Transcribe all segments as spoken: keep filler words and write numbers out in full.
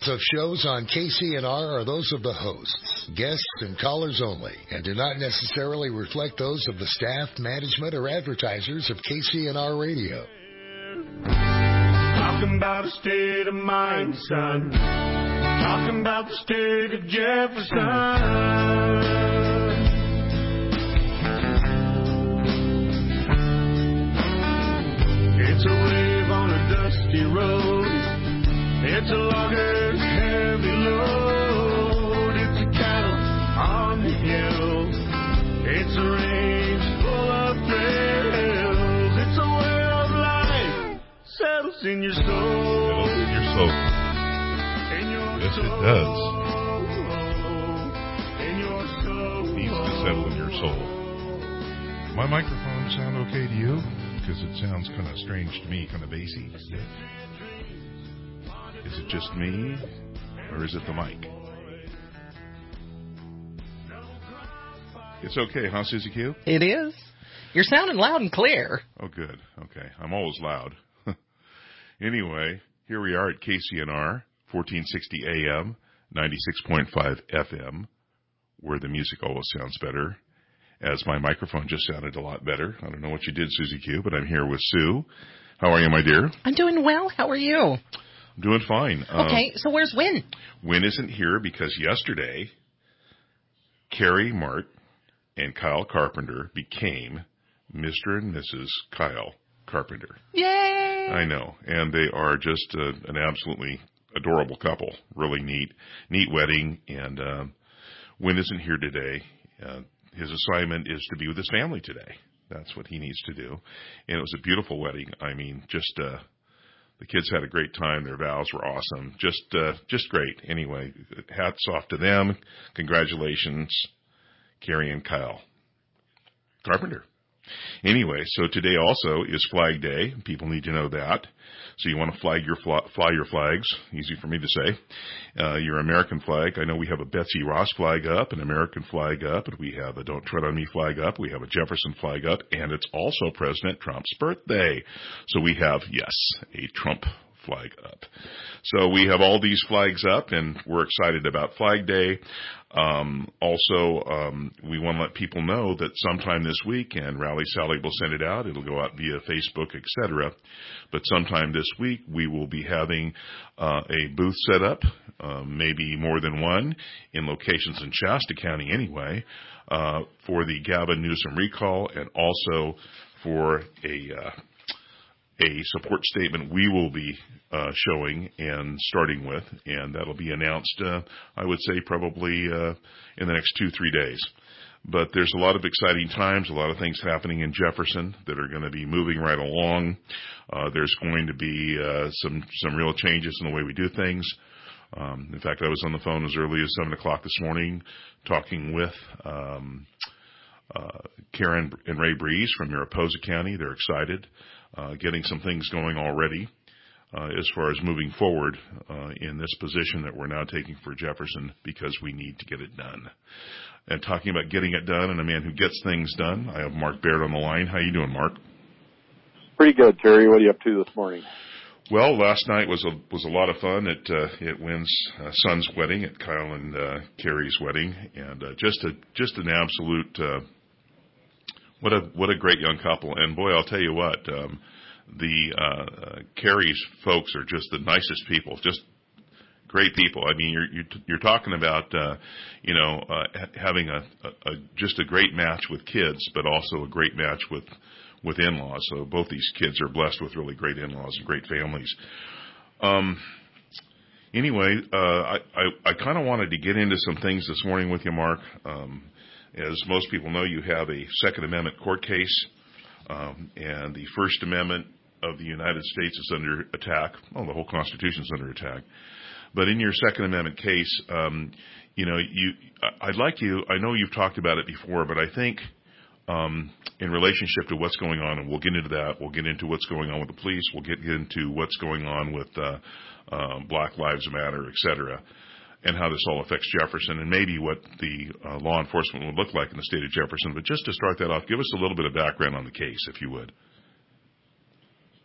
of shows on K C N R are those of the hosts, guests, and callers only, and do not necessarily reflect those of the staff, management, or advertisers of K C N R Radio. Talking about a state of mind, son. Talking about the state of Jefferson. It's a wave on a dusty road. It's a logger's heavy load. It's a cattle on the hill. It's a range full of thrills. It's a way of life settles in your soul. Settles in your soul. In your yes, soul. It does. In your soul. It needs to settle in your soul. My microphone sound okay to you? Because it sounds kind of strange to me, kind of bassy. Is it just me, or is it the mic? It's okay, huh, Susie Q? It is. You're sounding loud and clear. Oh, good. Okay. I'm always loud. Anyway, here we are at K C N R, fourteen sixty A M, ninety-six point five F M, where the music always sounds better. As my microphone just sounded a lot better. I don't know what you did, Susie Q, but I'm here with Sue. How are you, my dear? I'm doing well. How are you? I'm doing fine. Okay, um, so where's Win? Win isn't here because yesterday, Carrie Mart and Kyle Carpenter became Mister and Missus Kyle Carpenter. Yay! I know, and they are just uh, an absolutely adorable couple. Really neat, neat wedding, and uh, Win isn't here today. Uh, His assignment is to be with his family today. That's what he needs to do. And it was a beautiful wedding. I mean, just uh, the kids had a great time. Their vows were awesome. Just uh, just great. Anyway, hats off to them. Congratulations, Carrie and Kyle Carpenter. Anyway, so today also is Flag Day. People need to know that. So you want to flag your fly, fly your flags. Easy for me to say. Uh, your American flag. I know we have a Betsy Ross flag up, an American flag up, and we have a Don't Tread on Me flag up. We have a Jefferson flag up, and it's also President Trump's birthday. So we have, yes, a Trump flag up. So we have all these flags up, and we're excited about Flag Day. Um, also, um, we want to let people know that sometime this week, and Rally Sally will send it out. It'll go out via Facebook, et cetera. But sometime this week, we will be having uh, a booth set up, uh, maybe more than one, in locations in Shasta County anyway, uh, for the Gavin Newsom recall, and also for a uh, a support statement we will be uh, showing and starting with, and that'll be announced, uh, I would say, probably uh, in the next two, three days. But there's a lot of exciting times, a lot of things happening in Jefferson that are going to be moving right along. Uh, there's going to be uh, some some real changes in the way we do things. Um, in fact, I was on the phone as early as seven o'clock this morning talking with um, uh, Karen and Ray Breeze from Mariposa County. They're excited. Uh, getting some things going already uh, as far as moving forward uh, in this position that we're now taking for Jefferson because we need to get it done. And talking about getting it done and a man who gets things done, I have Mark Baird on the line. How you doing, Mark? Pretty good, Terry. What are you up to this morning? Well, last night was a was a lot of fun at uh, at Wynn's uh, son's wedding, at Kyle and uh, Carrie's wedding, and uh, just a just an absolute. Uh, What a what a great young couple, and boy, I'll tell you what, um, the uh, uh, Carrie's folks are just the nicest people, just great people. I mean, you're you're, you're talking about uh, you know uh, having a, a, a just a great match with kids, but also a great match with with in-laws. So both these kids are blessed with really great in-laws and great families. Um, anyway, uh, I I, I kind of wanted to get into some things this morning with you, Mark. Um, As most people know, you have a Second Amendment court case, um, and the First Amendment of the United States is under attack. Well, the whole Constitution is under attack. But in your Second Amendment case, um, you know, you, I'd like you, I know you've talked about it before, but I think um, in relationship to what's going on, and we'll get into that, we'll get into what's going on with the police, we'll get into what's going on with uh, uh, Black Lives Matter, et cetera, and how this all affects Jefferson, and maybe what the uh, law enforcement would look like in the state of Jefferson. But just to start that off, give us a little bit of background on the case, if you would.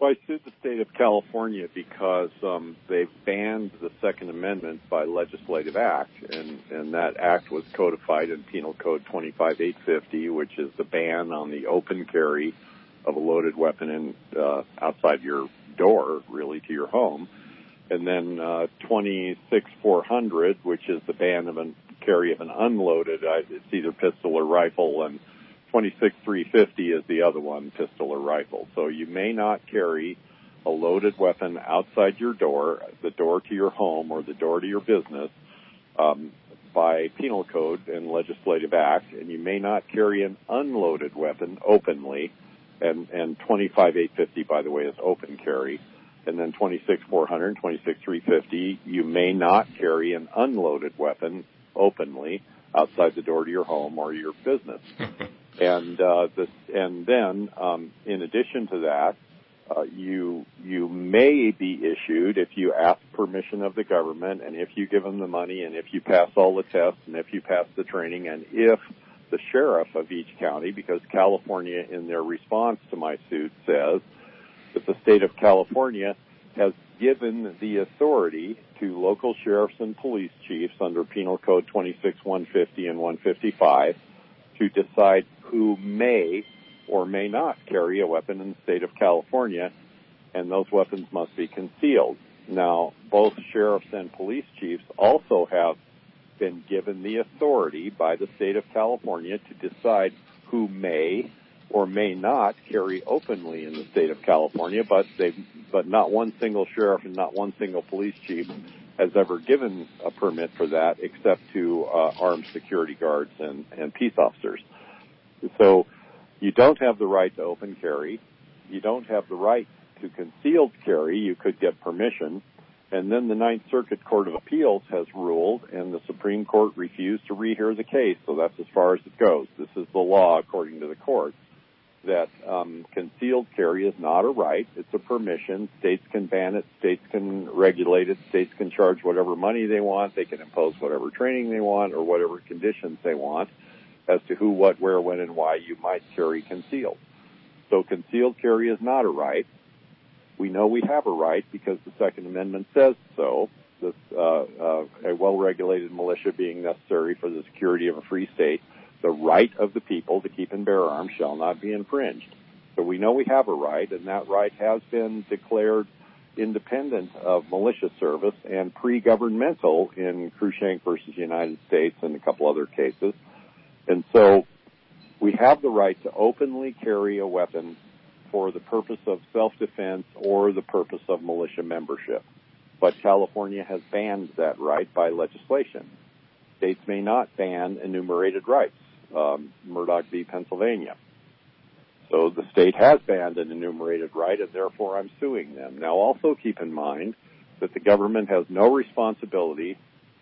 Well, I sued the state of California because um, they've banned the Second Amendment by legislative act, and, and that act was codified in Penal Code twenty-five eight fifty, which is the ban on the open carry of a loaded weapon in, uh, outside your door, really, to your home. And then uh, twenty-six four hundred, which is the ban of a carry of an unloaded, uh, it's either pistol or rifle, and twenty-six three fifty is the other one, pistol or rifle. So you may not carry a loaded weapon outside your door, the door to your home or the door to your business, um, by penal code and legislative act, and you may not carry an unloaded weapon openly, and, and twenty-five eight fifty, by the way, is open carry. And then twenty-six four hundred and twenty-six three fifty, you may not carry an unloaded weapon openly outside the door to your home or your business. And uh, this, and then, um, in addition to that, uh, you you may be issued if you ask permission of the government, and if you give them the money, and if you pass all the tests, and if you pass the training, and if the sheriff of each county, because California, in their response to my suit, says that the state of California has given the authority to local sheriffs and police chiefs under Penal Code twenty-six one fifty and one fifty-five to decide who may or may not carry a weapon in the state of California, and those weapons must be concealed. Now, both sheriffs and police chiefs also have been given the authority by the state of California to decide who may or may not carry openly in the state of California, but they, but not one single sheriff and not one single police chief has ever given a permit for that, except to uh, armed security guards and, and peace officers. So you don't have the right to open carry. You don't have the right to concealed carry. You could get permission. And then the Ninth Circuit Court of Appeals has ruled, and the Supreme Court refused to rehear the case. So that's as far as it goes. This is the law, according to the court, that um, concealed carry is not a right. It's a permission. States can ban it. States can regulate it. States can charge whatever money they want. They can impose whatever training they want or whatever conditions they want as to who, what, where, when, and why you might carry concealed. So concealed carry is not a right. We know we have a right because the Second Amendment says so. This, uh, uh, a well-regulated militia being necessary for the security of a free state. The right of the people to keep and bear arms shall not be infringed. So we know we have a right, and that right has been declared independent of militia service and pre-governmental in Cruikshank versus United States and a couple other cases. And so we have the right to openly carry a weapon for the purpose of self-defense or the purpose of militia membership. But California has banned that right by legislation. States may not ban enumerated rights. Um, Murdoch v. Pennsylvania. So the state has banned an enumerated right, and therefore I'm suing them. Now, also keep in mind that the government has no responsibility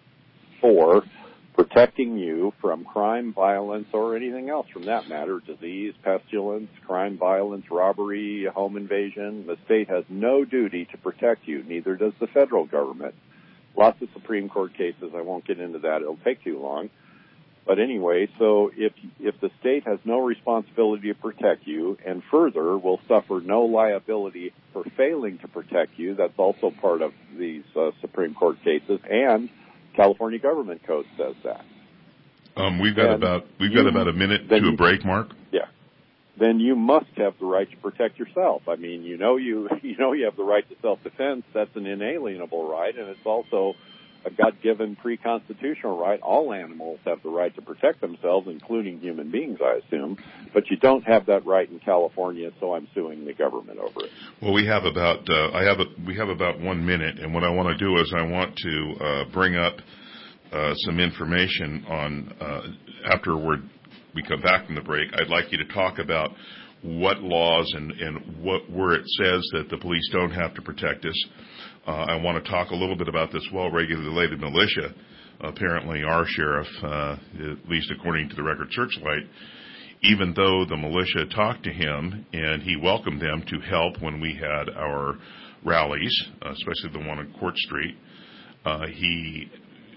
for protecting you from crime, violence, or anything else from that matter, disease, pestilence, crime, violence, robbery, home invasion. The state has no duty to protect you, neither does the federal government. Lots of Supreme Court cases, I won't get into that, it'll take too long. But anyway, so if if the state has no responsibility to protect you, and further will suffer no liability for failing to protect you, that's also part of these uh, Supreme Court cases, and California government code says that. Um, we've got and about we've you, got about a minute to you, a break, Mark. Yeah. Then you must have the right to protect yourself. I mean, you know you you know you have the right to self-defense. That's an inalienable right, and it's also a God-given pre-constitutional right. All animals have the right to protect themselves, including human beings, I assume. But you don't have that right in California, so I'm suing the government over it. Well, we have about uh, I have a, we have about one minute, and what I want to do is I want to uh, bring up uh, some information on uh, afterward we come back from the break. I'd like you to talk about what laws and, and what where it says that the police don't have to protect us. Uh, I want to talk a little bit about this well-regulated militia. Apparently, our sheriff, uh, at least according to the record Searchlight, even though the militia talked to him and he welcomed them to help when we had our rallies, uh, especially the one on Court Street, uh, he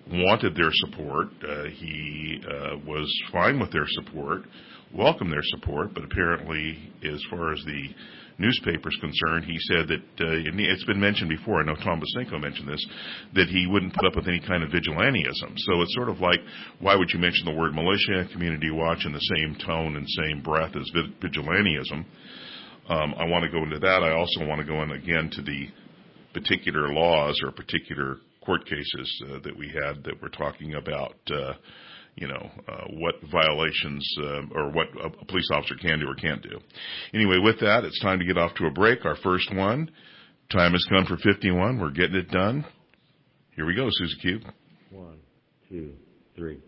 wanted their support. Uh, he uh, was fine with their support, welcomed their support, but apparently, as far as the newspaper's concerned, he said that, uh, and it's been mentioned before, I know Tom Bosinko mentioned this, that he wouldn't put up with any kind of vigilantism. So it's sort of like, why would you mention the word militia, community watch in the same tone and same breath as vigilantism? Um, I want to go into that. I also want to go in again to the particular laws or particular court cases uh, that we had that were talking about, uh, you know, uh, what violations uh, or what a police officer can do or can't do. Anyway, with that, it's time to get off to a break. Our first one. Time has come for fifty-one. We're getting it done. Here we go, Susie Q. One, two, three.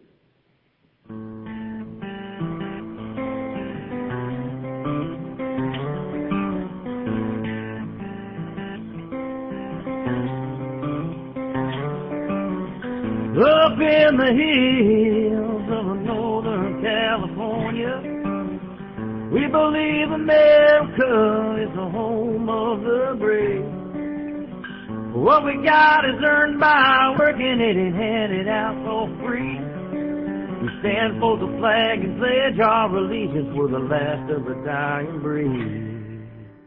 Up in the hills of Northern California, we believe America is the home of the brave. What we got is earned by working it and handed out for free. We stand for the flag and pledge our allegiance. We're the last of a dying breed.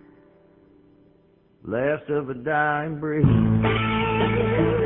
Last of a dying breed.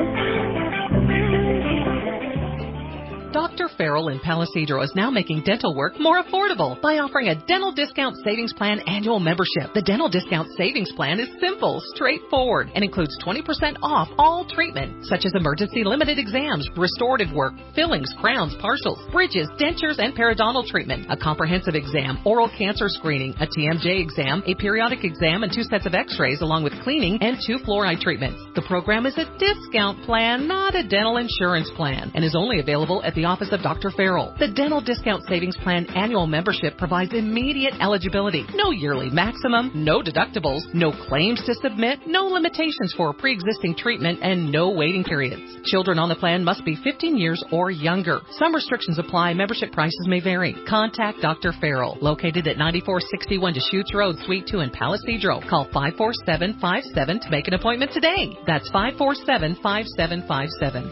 Doctor Farrell in Palisadro is now making dental work more affordable by offering a dental discount savings plan annual membership. The dental discount savings plan is simple, straightforward, and includes twenty percent off all treatment, such as emergency limited exams, restorative work, fillings, crowns, partials, bridges, dentures, and periodontal treatment, a comprehensive exam, oral cancer screening, a T M J exam, a periodic exam, and two sets of x-rays, along with cleaning and two fluoride treatments. The program is a discount plan, not a dental insurance plan, and is only available at the office of Doctor Farrell. The Dental Discount Savings Plan annual membership provides immediate eligibility, no yearly maximum, no deductibles, no claims to submit, no limitations for pre-existing treatment, and no waiting periods. Children on the plan must be fifteen years or younger. Some restrictions apply. Membership prices may vary. Contact Doctor Farrell, located at ninety-four sixty-one Deschutes Road, Suite two in Palisadro. Call five four seven five seven to make an appointment today. That's five four seven five seven five seven.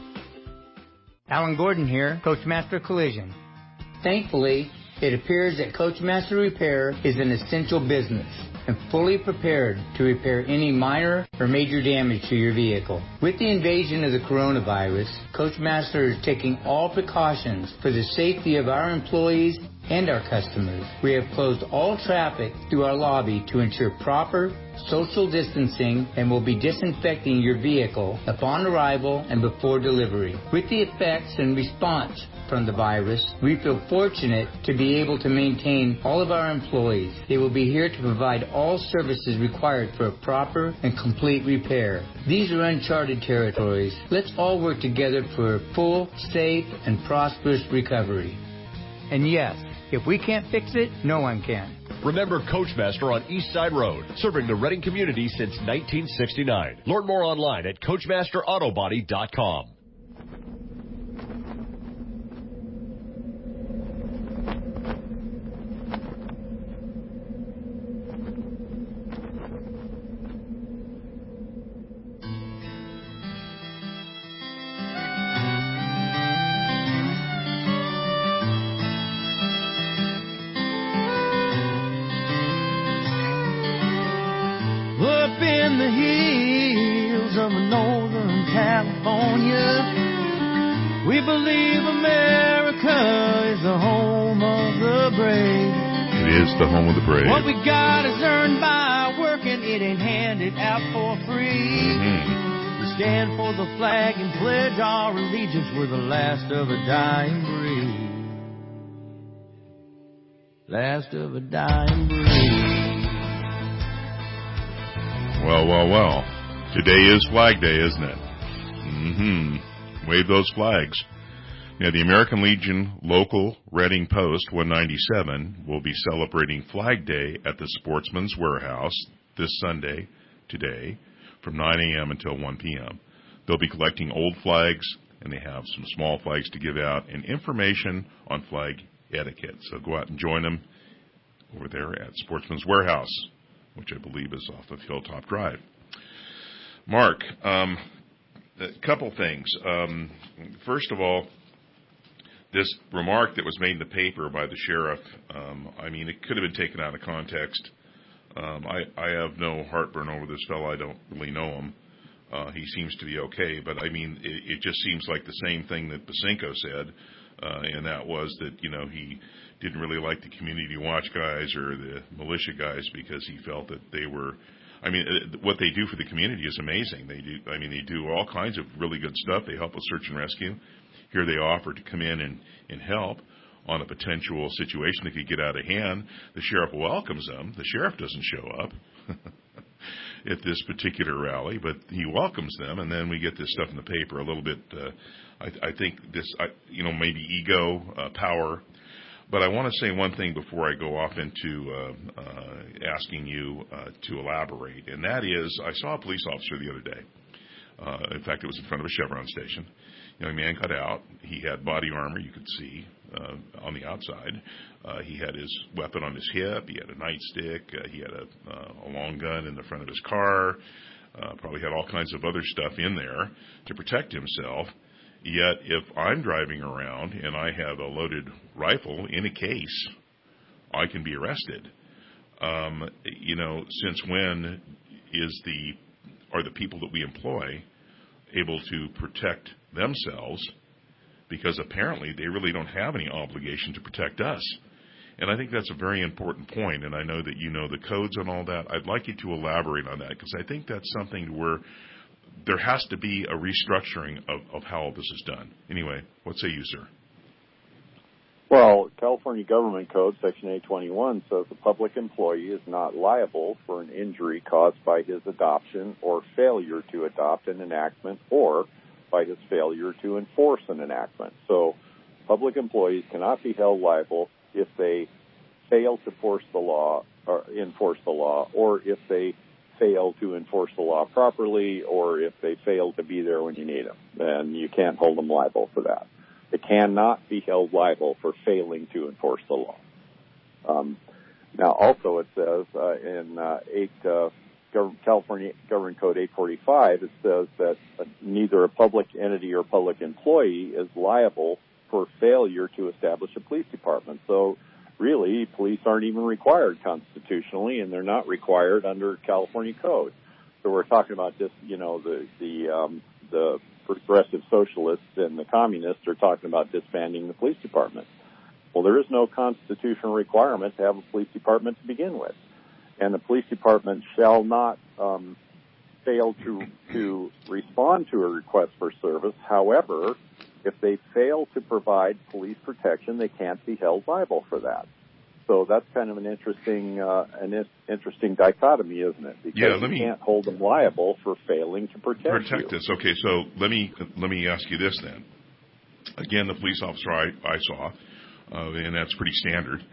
Alan Gordon here, Coachmaster Collision. Thankfully, it appears that Coachmaster Repair is an essential business and fully prepared to repair any minor or major damage to your vehicle. With the invasion of the coronavirus, Coachmaster is taking all precautions for the safety of our employees and our customers. We have closed all traffic through our lobby to ensure proper social distancing and will be disinfecting your vehicle upon arrival and before delivery. With the effects and response from the virus, we feel fortunate to be able to maintain all of our employees. They will be here to provide all services required for a proper and complete repair. These are uncharted territories. Let's all work together for a full, safe, and prosperous recovery. And yes, if we can't fix it, no one can. Remember Coachmaster on East Side Road, serving the Reading community since nineteen sixty-nine. Learn more online at Coachmaster Auto Body dot com. Up in the hills of Northern California, we believe America is the home of the brave. It is the home of the brave. What we got is earned by working it and handed out for free. Mm-hmm. We stand for the flag and pledge our allegiance. We're the last of a dying breed. Last of a dying breed. Well, well, well. Today is Flag Day, isn't it? Mm-hmm. Wave those flags. Now, the American Legion local Reading Post one ninety-seven will be celebrating Flag Day at the Sportsman's Warehouse this Sunday, today, from nine a.m. until one p.m. They'll be collecting old flags, and they have some small flags to give out, and information on flag etiquette. So go out and join them over there at Sportsman's Warehouse, which I believe is off of Hilltop Drive. Mark, um, a couple things. Um, first of all, this remark that was made in the paper by the sheriff, um, I mean, it could have been taken out of context. Um, I, I have no heartburn over this fellow. I don't really know him. Uh, he seems to be okay, but I mean, it, it just seems like the same thing that Basinko said, uh, and that was that, you know, he didn't really like the community watch guys or the militia guys because he felt that they were, I mean, uh, what they do for the community is amazing. They do, I mean, they do all kinds of really good stuff. They help with search and rescue. Here they offer to come in and, and help on a potential situation that could get out of hand. The sheriff welcomes them. The sheriff doesn't show up at this particular rally, but he welcomes them, and then we get this stuff in the paper a little bit. Uh, I, I think this, I, you know, maybe ego, uh, power. But I want to say one thing before I go off into uh, uh, asking you uh, to elaborate, and that is I saw a police officer the other day. Uh, in fact, it was in front of a Chevron station. Young man got out. He had body armor, you could see, uh, on the outside. Uh, he had his weapon on his hip. He had a nightstick. Uh, he had a, uh, a long gun in the front of his car. Uh, probably had all kinds of other stuff in there to protect himself. Yet, if I'm driving around and I have a loaded rifle in a case, I can be arrested. Um, you know, since when is the are the people that we employ able to protect themselves, because apparently they really don't have any obligation to protect us. And I think that's a very important point, and I know that you know the codes and all that. I'd like you to elaborate on that, because I think that's something where there has to be a restructuring of, of how all this is done. Anyway, what say you, sir? Well, California Government Code, Section eight twenty-one, says a public employee is not liable for an injury caused by his adoption or failure to adopt an enactment or by his failure to enforce an enactment. So public employees cannot be held liable if they fail to force the law or enforce the law, or if they fail to enforce the law properly, or if they fail to be there when you need them. Then you can't hold them liable for that. They cannot be held liable for failing to enforce the law. Um, now, also it says uh, in uh, eight, uh, California Government Code eight forty-five, it says that uh, neither a public entity or public employee is liable for failure to establish a police department. So, really, police aren't even required constitutionally, and they're not required under California code. So we're talking about just, you know, the the um, the progressive socialists and the communists are talking about disbanding the police department. Well, there is no constitutional requirement to have a police department to begin with, and the police department shall not um, fail to to respond to a request for service. However, if they fail to provide police protection, they can't be held liable for that. So that's kind of an interesting, uh, an in- interesting dichotomy, isn't it? Because yeah, let you me, can't hold them liable for failing to protect, protect you. us. Okay, so let me let me ask you this then. Again, the police officer I, I saw, uh, and that's pretty standard.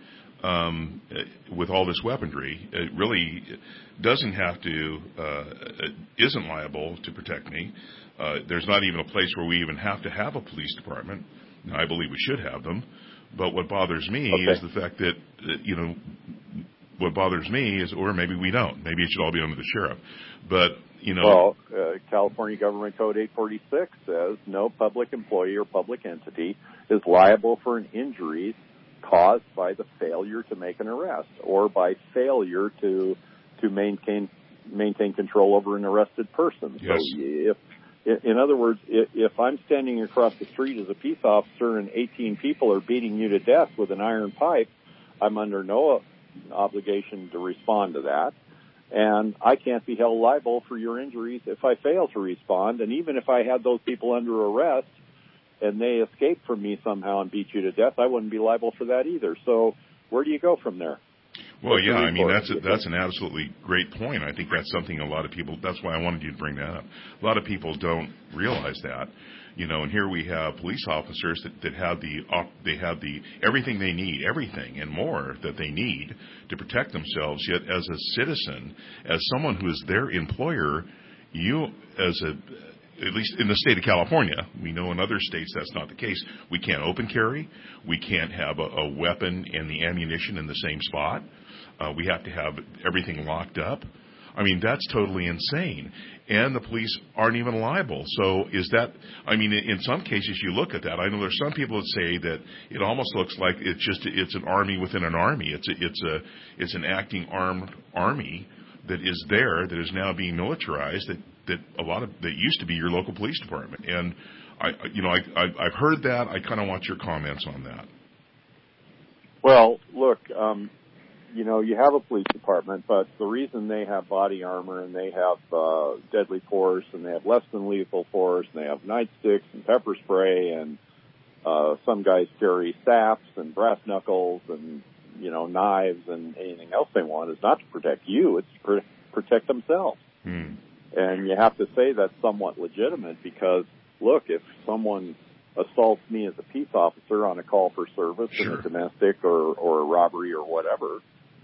Um, with all this weaponry, it really doesn't have to, uh, isn't liable to protect me. Uh, there's not even a place where we even have to have a police department. Now, I believe we should have them. But what bothers me okay. is the fact that, that, you know, what bothers me is, or maybe we don't. Maybe it should all be under the sheriff. But, you know. Well, uh, California Government Code eight forty-six says no public employee or public entity is liable for an injury caused by the failure to make an arrest or by failure to to maintain maintain control over an arrested person. Yes. So if In other words, if I'm standing across the street as a peace officer and eighteen people are beating you to death with an iron pipe, I'm under no obligation to respond to that. And I can't be held liable for your injuries if I fail to respond. And even if I had those people under arrest and they escape from me somehow and beat you to death, I wouldn't be liable for that either. So where do you go from there? Well, What's yeah, I mean, that's a, that's an absolutely great point. I think that's something a lot of people, that's why I wanted you to bring that up. A lot of people don't realize that, you know, and here we have police officers that, that have the, they have the, everything they need, everything and more that they need to protect themselves. Yet as a citizen, as someone who is their employer, you as a, at least in the state of California, we know in other states that's not the case. We can't open carry. We can't have a, a weapon and the ammunition in the same spot. Uh, we have to have everything locked up. I mean, that's totally insane. And the police aren't even liable. So is that, I mean, in some cases you look at that. I know there's some people that say that it almost looks like it's just, it's an army within an army. It's a, it's a, it's an acting armed army that is there, that is now being militarized, that, that a lot of, that used to be your local police department. And I, you know, I, I I've heard that. I kind of want your comments on that. Well, look, um, you know, you have a police department, but the reason they have body armor and they have uh, deadly force and they have less than lethal force and they have nightsticks and pepper spray and uh, some guys carry staffs and brass knuckles and, you know, knives and anything else they want is not to protect you, it's to protect themselves. Hmm. And you have to say that's somewhat legitimate because, look, if someone assaults me as a peace officer on a call for service Sure. in a domestic or, or a robbery or whatever,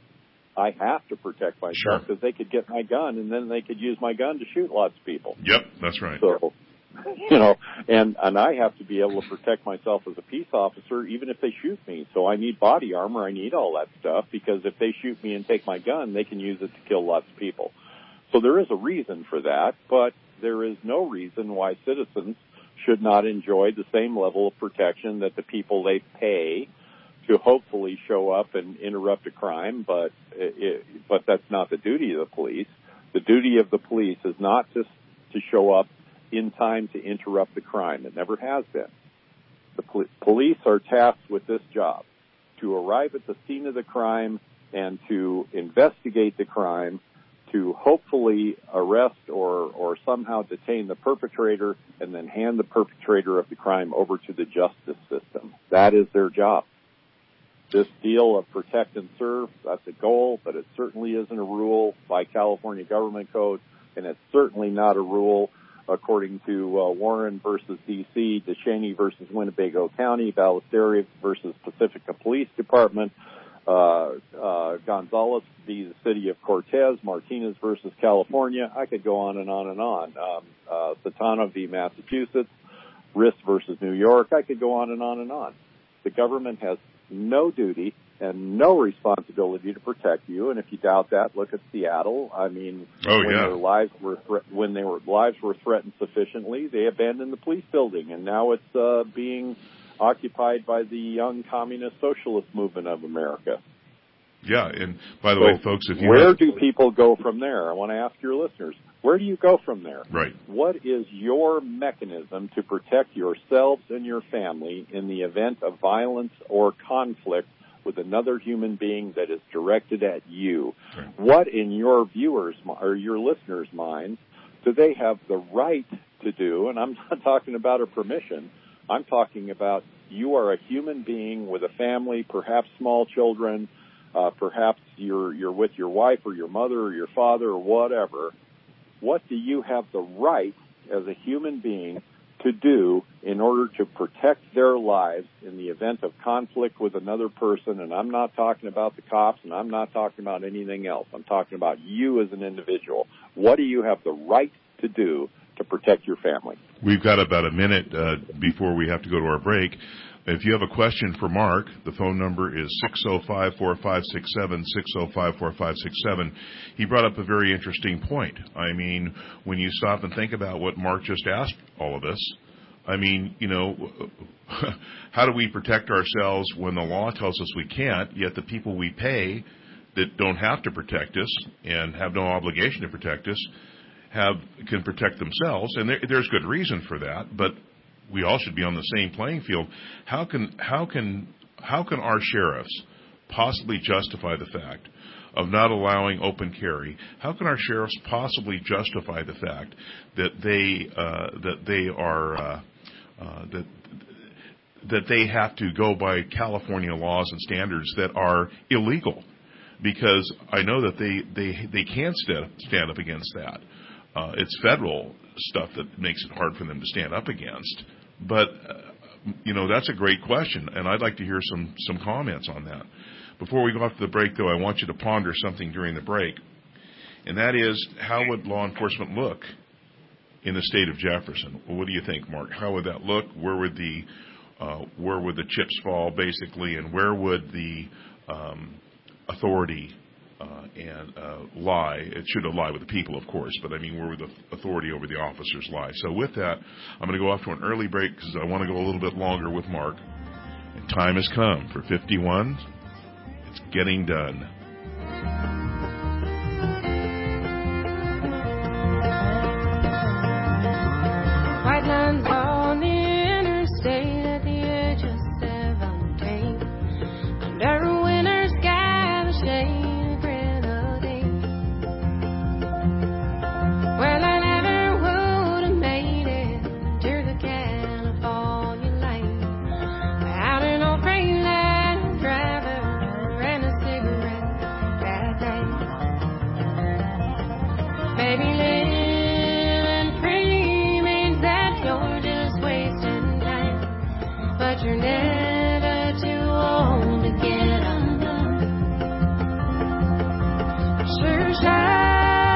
I have to protect myself because Sure. they could get my gun and then they could use my gun to shoot lots of people. Yep, that's right. So, you know, and, and I have to be able to protect myself as a peace officer even if they shoot me. So I need body armor. I need all that stuff because if they shoot me and take my gun, they can use it to kill lots of people. So there is a reason for that, but there is no reason why citizens should not enjoy the same level of protection that the people they pay to hopefully show up and interrupt a crime, but it, but that's not the duty of the police. The duty of the police is not just to show up in time to interrupt the crime. It never has been. The pol- police are tasked with this job, to arrive at the scene of the crime and to investigate the crime, to hopefully arrest or, or somehow detain the perpetrator and then hand the perpetrator of the crime over to the justice system. That is their job. This deal of protect and serve, that's a goal, but it certainly isn't a rule by California government code, and it's certainly not a rule according to uh, Warren versus D C, DeShaney versus Winnebago County, Ballesteros versus Pacifica Police Department, uh, uh, Gonzalez v. the City of Cortez, Martinez versus California. I could go on and on and on. Um, uh, Satano v. Massachusetts, Riss versus New York. I could go on and on and on. The government has no duty and no responsibility to protect you. And if you doubt that, look at Seattle. I mean, oh, when yeah. their lives were thre- when their lives were threatened sufficiently, they abandoned the police building, and now it's uh, being occupied by the young communist socialist movement of America. Yeah, and by the so way, folks, if you where have... do people go from there? I want to ask your listeners, where do you go from there? Right. What is your mechanism to protect yourselves and your family in the event of violence or conflict with another human being that is directed at you? Right. What in your viewers or your listeners' minds do they have the right to do? And I'm not talking about a permission. I'm talking about you are a human being with a family, perhaps small children, uh, perhaps you're you're with your wife or your mother or your father or whatever. What do you have the right as a human being to do in order to protect their lives in the event of conflict with another person? And I'm not talking about the cops, and I'm not talking about anything else. I'm talking about you as an individual. What do you have the right to do to protect your family? We've got about a minute uh, before we have to go to our break. If you have a question for Mark, the phone number is six oh five, four five six seven, six oh five, four five six seven. He brought up a very interesting point. I mean, when you stop and think about what Mark just asked all of us, I mean, you know, how do we protect ourselves when the law tells us we can't, yet the people we pay that don't have to protect us and have no obligation to protect us have can protect themselves, and there, there's good reason for that, but we all should be on the same playing field. How can how can how can our sheriffs possibly justify the fact of not allowing open carry? How can our sheriffs possibly justify the fact that they uh, that they are uh, uh, that that they have to go by California laws and standards that are illegal? Because I know that they they they can stand stand up against that. Uh, it's federal stuff that makes it hard for them to stand up against. But, uh, you know, that's a great question, and I'd like to hear some, some comments on that. Before we go off to the break, though, I want you to ponder something during the break, and that is, how would law enforcement look in the state of Jefferson? Well, what do you think, Mark? How would that look? Where would the uh, where would the chips fall, basically, and where would the um, authority uh, and uh, lie. It shouldn't lie with the people, of course, but I mean where the authority over the officers lie. So with that, I'm going to go off to an early break because I want to go a little bit longer with Mark. And time has come for fifty-one. It's getting done. White lines on the interstate at the edge of seventeen. Under a winter sky, the shade of grenadine. Well, I never would have made it to the California lane without an old Freightliner driver and a cigarette that day. Baby, living free means that you're just wasting time, but you're never too old to get undone. Sure shine.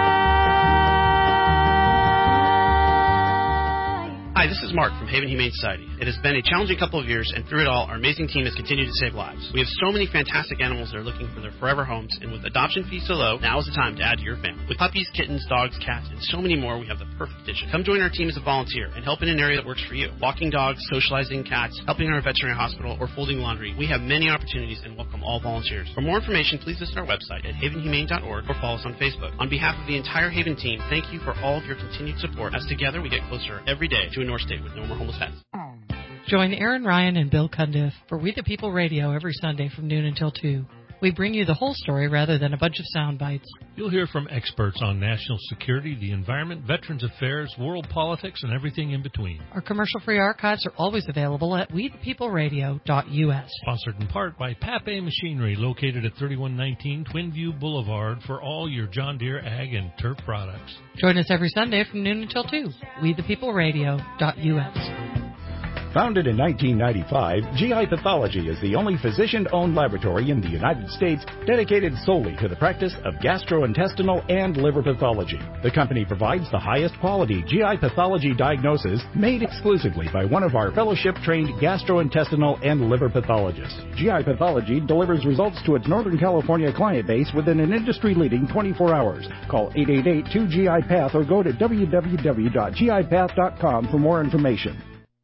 Hi, this is Mark from Haven Humane Society. It has been a challenging couple of years, and through it all, our amazing team has continued to save lives. We have so many fantastic animals that are looking for their forever homes, and with adoption fees so low, now is the time to add to your family. With puppies, kittens, dogs, cats, and so many more, we have the perfect addition. Come join our team as a volunteer and help in an area that works for you. Walking dogs, socializing cats, helping in our veterinary hospital, or folding laundry. We have many opportunities and welcome all volunteers. For more information, please visit our website at haven humane dot org or follow us on Facebook. On behalf of the entire Haven team, thank you for all of your continued support, as together we get closer every day to a North State with no more homeless pets. Join Aaron Ryan and Bill Cundiff for We the People Radio every Sunday from noon until two. We bring you the whole story rather than a bunch of sound bites. You'll hear from experts on national security, the environment, veterans affairs, world politics, and everything in between. Our commercial-free archives are always available at we the people radio dot u s. Sponsored in part by Pape Machinery, located at thirty-one nineteen Twin View Boulevard, for all your John Deere ag and turf products. Join us every Sunday from noon until two. we the people radio dot u s. Founded in nineteen ninety-five, G I Pathology is the only physician-owned laboratory in the United States dedicated solely to the practice of gastrointestinal and liver pathology. The company provides the highest quality G I pathology diagnosis made exclusively by one of our fellowship-trained gastrointestinal and liver pathologists. G I Pathology delivers results to its Northern California client base within an industry-leading twenty-four hours. Call eight eight eight, two G I Path or go to w w w dot g i path dot com for more information.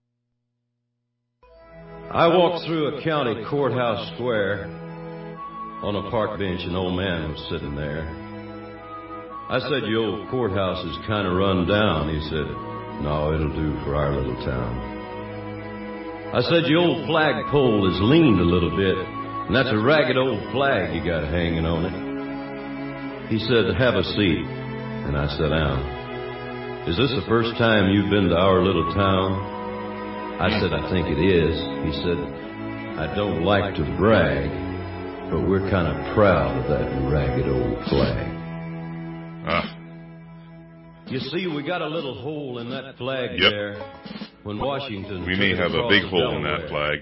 I walked through a county courthouse square. On a park bench, an old man was sitting there. I said, "Your old courthouse is kind of run down." He said, "No, it'll do for our little town." I said, "Your old flagpole is leaned a little bit, and that's a ragged old flag you got hanging on it." He said, "Have a seat." And I sat down. "Is this the first time you've been to our little town?" I said, "I think it is." He said, "I don't like to brag, but we're kind of proud of that ragged old flag." Ah. You see, we got a little hole in that flag yep. there. When Washington, we may have a big hole Delaware. in that flag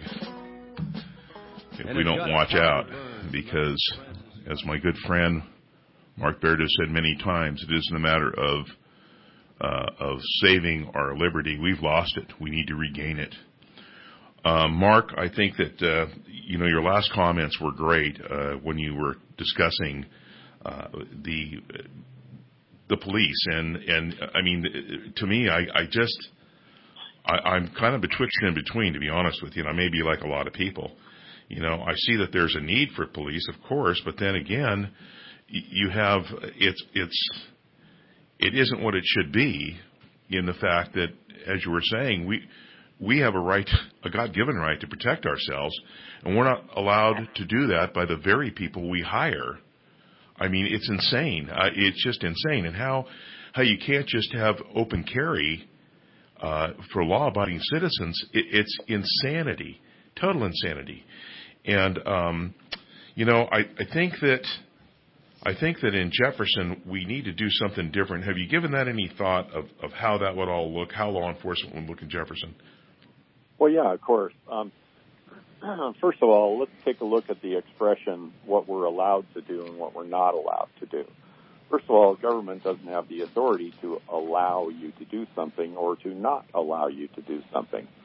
if and we don't watch out, because, as my good friend Mark Baird has said many times, it isn't a matter of Uh, of saving our liberty. We've lost it. We need to regain it. Uh, Mark, I think that, uh, you know, your last comments were great uh, when you were discussing uh, the the police. And, and I mean, to me, I, I just, I, I'm kind of betwixt and in between, to be honest with you. And I may be like a lot of people. You know, I see that there's a need for police, of course, but then again, you have, it's, it's, it isn't what it should be, in the fact that, as you were saying, we we have a right, a God-given right to protect ourselves, and we're not allowed to do that by the very people we hire. I mean, it's insane. Uh, it's just insane. And how how you can't just have open carry uh, for law-abiding citizens, it, it's insanity, total insanity. And, um, you know, I, I think that... I think that in Jefferson, we need to do something different. Have you given that any thought of, of how that would all look, how law enforcement would look in Jefferson? Well, yeah, of course. Um, first of all, let's take a look at the expression, what we're allowed to do and what we're not allowed to do. First of all, government doesn't have the authority to allow you to do something or to not allow you to do something.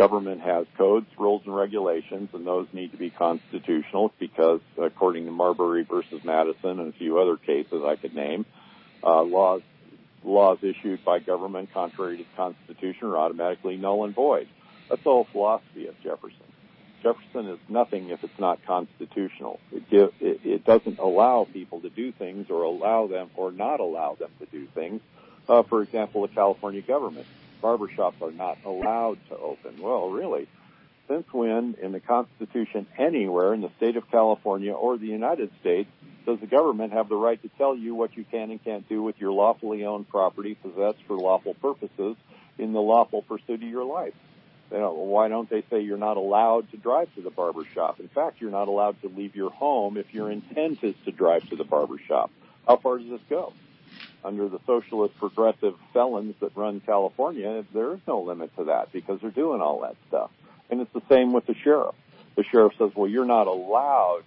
government has codes, rules, and regulations, and those need to be constitutional because, according to Marbury versus Madison and a few other cases I could name, uh, laws laws issued by government contrary to the Constitution are automatically null and void. That's the whole philosophy of Jefferson. Jefferson is nothing if it's not constitutional. It, give, it, it doesn't allow people to do things or allow them or not allow them to do things. Uh, for example, the California government. Barbershops are not allowed to open. Well, really, since when in the Constitution anywhere in the state of California or the United States does the government have the right to tell you what you can and can't do with your lawfully owned property possessed for lawful purposes in the lawful pursuit of your life? You know, why don't they say you're not allowed to drive to the barber shop? In fact, you're not allowed to leave your home if your intent is to drive to the barber shop. How far does this go? Under the socialist progressive felons that run California, there is no limit to that because they're doing all that stuff. And it's the same with the sheriff. The sheriff says, well, you're not allowed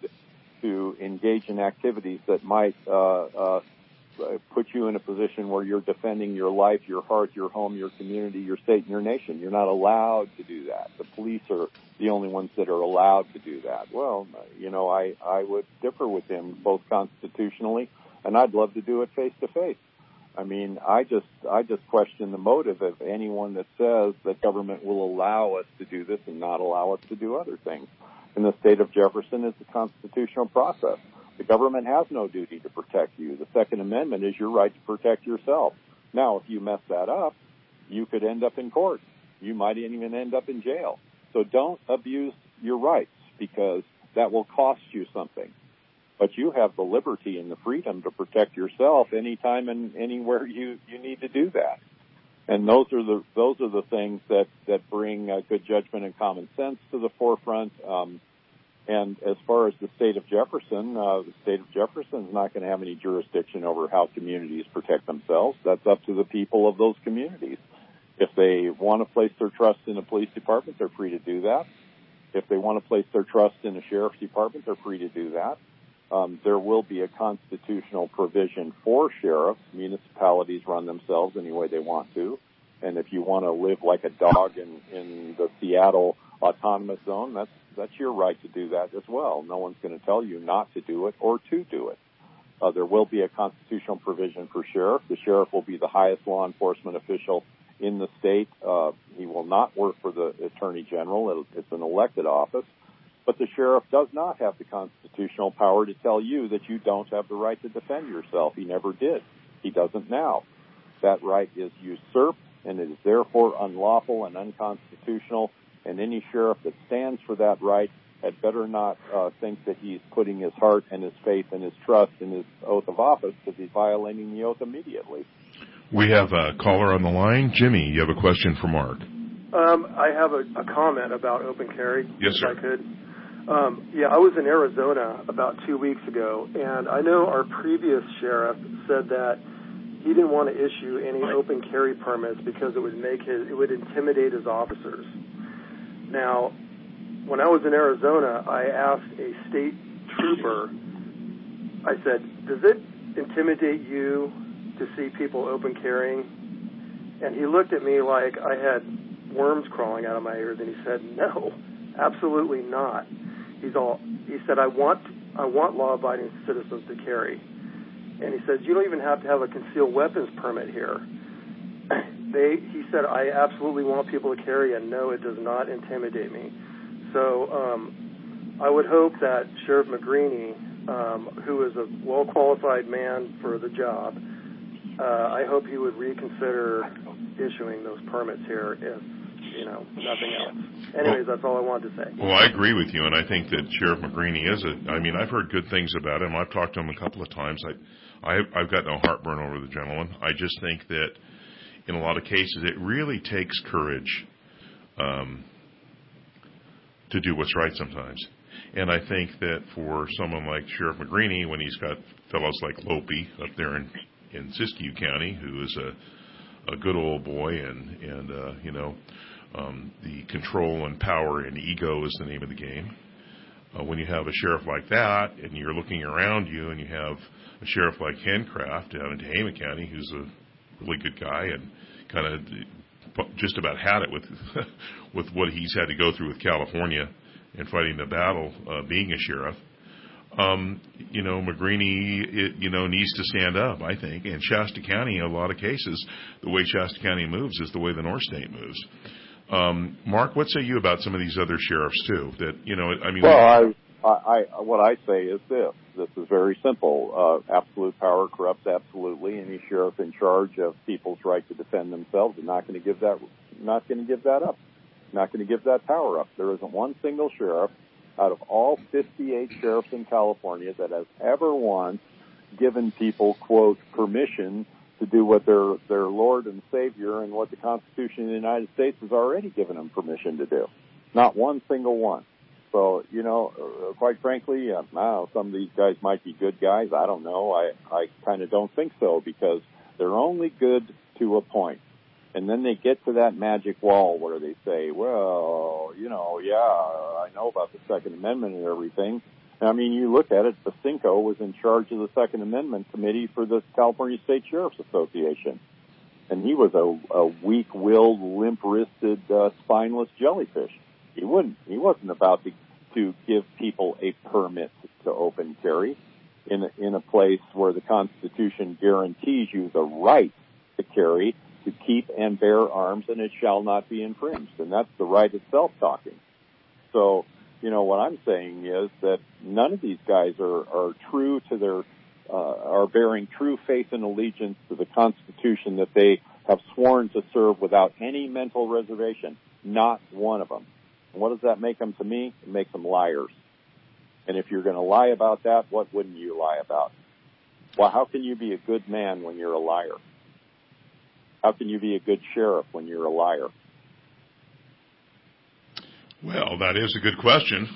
to engage in activities that might uh, uh, put you in a position where you're defending your life, your heart, your home, your community, your state, and your nation. You're not allowed to do that. The police are the only ones that are allowed to do that. Well, you know, I, I would differ with him both constitutionally, and I'd love to do it face to face. I mean, I just I just question the motive of anyone that says that government will allow us to do this and not allow us to do other things. In the state of Jefferson is the constitutional process. The government has no duty to protect you. The Second Amendment is your right to protect yourself. Now, if you mess that up, you could end up in court. You might even end up in jail. So don't abuse your rights because that will cost you something. But you have the liberty and the freedom to protect yourself anytime and anywhere you, you need to do that. And those are the those are the things that that bring uh, good judgment and common sense to the forefront. Um, and as far as the state of Jefferson, uh, the state of Jefferson is not going to have any jurisdiction over how communities protect themselves. That's up to the people of those communities. If they want to place their trust in a police department, they're free to do that. If they want to place their trust in a sheriff's department, they're free to do that. Um, there will be a constitutional provision for sheriffs. Municipalities run themselves any way they want to. And if you want to live like a dog in, in the Seattle Autonomous Zone, that's that's your right to do that as well. No one's going to tell you not to do it or to do it. Uh, there will be a constitutional provision for sheriff. The sheriff will be the highest law enforcement official in the state. Uh, he will not work for the attorney general. It's an elected office. But the sheriff does not have the constitutional power to tell you that you don't have the right to defend yourself. He never did. He doesn't now. That right is usurped, and it is therefore unlawful and unconstitutional. And any sheriff that stands for that right had better not uh, think that he's putting his heart and his faith and his trust in his oath of office, because he's violating the oath immediately. We have a caller on the line. Jimmy, you have a question for Mark. Um, I have a, a comment about open carry. Yes, sir. If I could. Um, yeah, I was in Arizona about two weeks ago, and I know our previous sheriff said that he didn't want to issue any open carry permits because it would make his, it would intimidate his officers. Now, when I was in Arizona, I asked a state trooper, I said, does it intimidate you to see people open carrying? And he looked at me like I had worms crawling out of my ears, and he said, no, absolutely not. He's all, he said, I want, I want law-abiding citizens to carry. And he says, you don't even have to have a concealed weapons permit here. They, he said, I absolutely want people to carry, and no, it does not intimidate me. So um, I would hope that Sheriff McGreeny, um, who is a well-qualified man for the job, uh, I hope he would reconsider issuing those permits here if, you know, nothing else. Anyways, well, that's all I wanted to say. Well, I agree with you, and I think that Sheriff McGreeny is a, I mean, I've heard good things about him. I've talked to him a couple of times. I, I, I've got no heartburn over the gentleman. I just think that in a lot of cases it really takes courage um, to do what's right sometimes. And I think that for someone like Sheriff McGreeny, when he's got fellows like Lopi up there in, in Siskiyou County, who is a, a good old boy, and, and uh, you know, Um, the control and power and ego is the name of the game. Uh, when you have a sheriff like that, and you're looking around you, and you have a sheriff like Hencraft down in Tehama County, who's a really good guy and kind of just about had it with with what he's had to go through with California and fighting the battle, uh, being a sheriff. Um, you know, McGreeny, it, you know, needs to stand up, I think. And Shasta County, in a lot of cases, the way Shasta County moves is the way the North State moves. Um, Mark, what say you about some of these other sheriffs too? That you know, I mean, well, I, I, what I say is this: this is very simple. Uh, absolute power corrupts absolutely. Any sheriff in charge of people's right to defend themselves is not going to give that, not going to give that up, not going to give that power up. There isn't one single sheriff out of all fifty-eight sheriffs in California that has ever once given people, quote, permission to do what their their Lord and Savior and what the Constitution of the United States has already given them permission to do. Not one single one. So, you know, uh, quite frankly, uh, I don't know, some of these guys might be good guys. I don't know. I, I kind of don't think so because they're only good to a point. And then they get to that magic wall where they say, well, you know, yeah, I know about the Second Amendment and everything. I mean, you look at it, Basinko was in charge of the Second Amendment Committee for the California State Sheriff's Association. And he was a, a weak-willed, limp-wristed, uh, spineless jellyfish. He wouldn't, he wasn't about to, to give people a permit to open carry in a, in a place where the Constitution guarantees you the right to carry, to keep and bear arms, and it shall not be infringed. And that's the right itself talking. So, you know, what I'm saying is that none of these guys are, are true to their, uh, are bearing true faith and allegiance to the Constitution that they have sworn to serve without any mental reservation. Not one of them. And what does that make them to me? It makes them liars. And if you're going to lie about that, what wouldn't you lie about? Well, how can you be a good man when you're a liar? How can you be a good sheriff when you're a liar? Well, that is a good question.